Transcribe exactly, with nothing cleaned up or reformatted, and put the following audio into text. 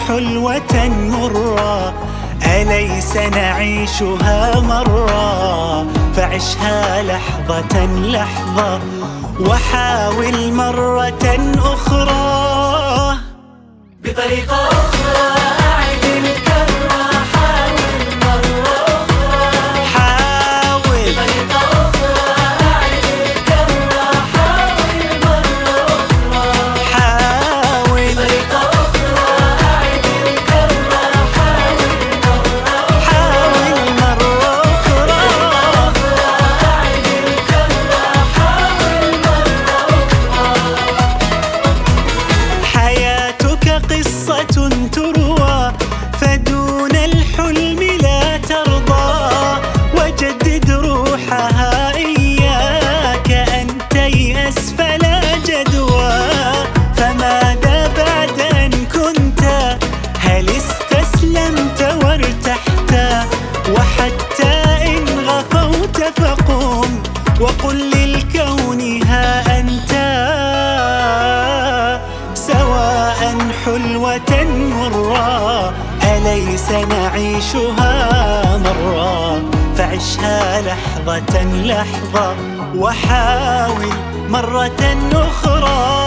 حلوة مرة أليس نعيشها مرة؟ فعشها لحظة لحظة وحاول مرة أخرى. بطريقة أخرى أعد الكرة، حاول مرة أخرى. حاول بطريقة أخرى أعد الكرة، حاول مرة أخرى. حاول بطريقة أخرى أعد الكرة، حاول مرة أخرى. حاول مرة أخرى. أعد الكرة، حاول مرة أخرى. حياتك قصة تروى فدون الحلم لا ترضى، وجدد روحها إياك أن تيأس فلا جدوى. فماذا بعد أن كنت؟ هل استسلمت وارتحت؟ وحتى إن غفوت فقم وقل للكون ها أنت، سواء حلوة مرة أليس نعيشها مرة؟ فعشها لحظة لحظة وحاول مرة أخرى.